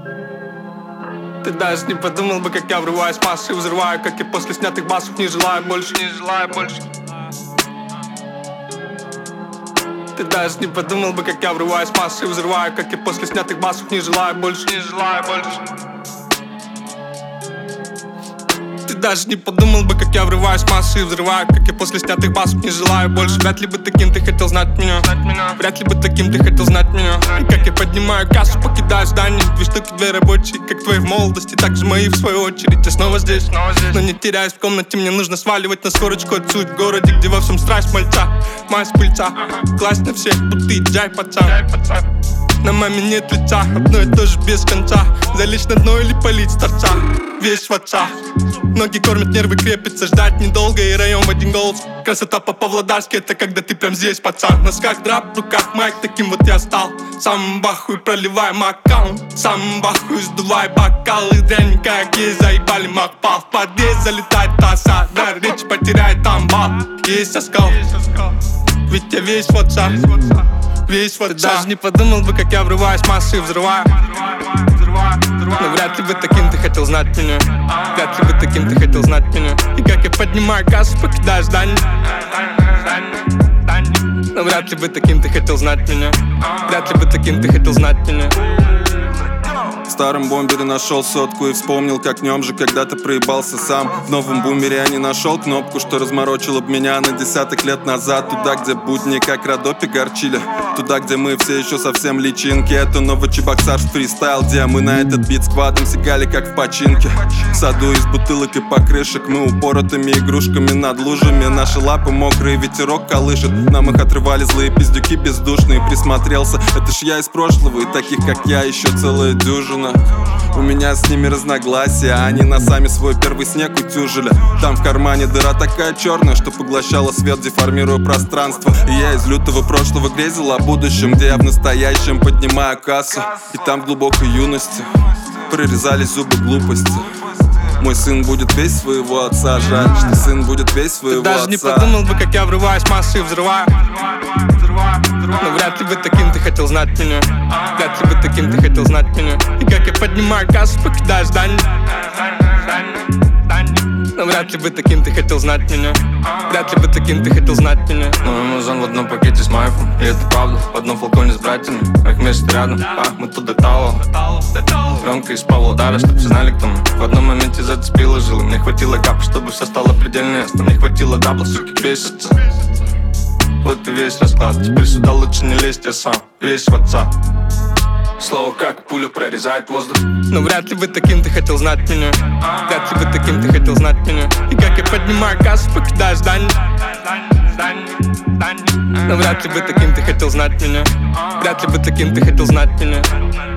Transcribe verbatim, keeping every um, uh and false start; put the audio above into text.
Ты даже не подумал бы, как я врываюсь в массы и взрываю, как я после снятых басов не желаю больше, не желаю больше. Ты даже не подумал бы, как я врываюсь в массы и взрываю, как я после снятых басов не желаю больше, не желаю больше. Ты даже не подумал бы, как я врываюсь в массы и взрываю, как я после снятых басов не желаю больше. Вряд ли бы таким ты хотел знать меня, вряд ли бы таким ты хотел знать меня. И как я поднимаю кассу, покидаю здание. Две штуки, две рабочие, как твои в молодости, так же мои в свою очередь. Я снова здесь, снова здесь. Но не теряюсь в комнате, мне нужно сваливать на скорочку отсюда. В городе, где во всем страсть мальца, мазь пыльца, класть на всех, будто джай пацан. На маме нет лица, одно и то же без конца. Залечь на дно или полить с торца, весь в отца. Ноги кормят, нервы крепятся, ждать недолго и район в один голос. Красота по-павлодарски, это когда ты прям здесь, пацан. В носках драп, в руках майк, таким вот я стал. Сам бахуй, проливаем аккаунт. Сам бахуй, сдувай бокалы. Дрянь, как есть, заебали макпал. В подъезд залетает таса, дар речь потеряет амбал. Есть оскал, ведь я весь в отца, весь в отца. Ты даже не подумал бы, как я врываюсь в массы и взрываю. Но вряд ли бы таким ты хотел знать меня, вряд ли бы таким ты хотел знать меня. И как я поднимаю кассу, покидаю здание. Но вряд ли бы таким ты хотел знать меня, вряд ли бы таким ты хотел знать меня. В старом бомбере нашел сотку и вспомнил, как в нем же когда-то проебался сам. В новом бумере я не нашел кнопку, что разморочила б меня на десяток лет назад. Туда, где будни как Родопи горчили, туда, где мы все еще совсем личинки. Это новочебоксарский фристайл, где мы на этот бит сквадом сигали как в починке. В саду из бутылок и покрышек мы упоротыми игрушками над лужами. Наши лапы мокрые, ветерок колышет, нам их отрывали злые пиздюки бездушные. Присмотрелся, это ж я из прошлого, и таких как я еще целая дюжина. У меня с ними разногласия, они на сами свой первый снег утюжили. Там в кармане дыра такая черная, что поглощала свет, деформируя пространство. И я из лютого прошлого грезил о будущем, где я в настоящем поднимаю кассу. И там в глубокой юности прорезались зубы глупости. Мой сын будет весь своего отца, жаль, что сын будет весь своего отца. Ты даже не подумал бы, как я врываюсь в массы и взрываю. Но вряд ли бы таким ты хотел знать меня, вряд ли бы таким ты хотел знать меня. И как я поднимаю кассу, покидаю здание. Но вряд ли бы таким ты хотел знать меня, вряд ли бы таким ты хотел знать меня. Мой музон в одном пакете с майфом, и это правда, в одном флаконе с братьями. Их месяц рядом, а мы тут детало. Пленка из Павлодара, чтоб все знали, кто мы. В одном моменте зацепила жилы, мне хватило капа, чтобы все стало предельно ясно. Мне хватило дабла, суки, бесится. Вот и весь расклад, теперь сюда лучше не лезть, я сам весь в отца. Слово как пуля прорезает воздух. Но вряд ли бы таким ты хотел знать меня, вряд ли бы таким ты хотел знать меня. И как я поднимаю кассу, покидаю здание. Но вряд ли бы таким ты хотел знать меня, вряд ли бы таким ты хотел знать меня.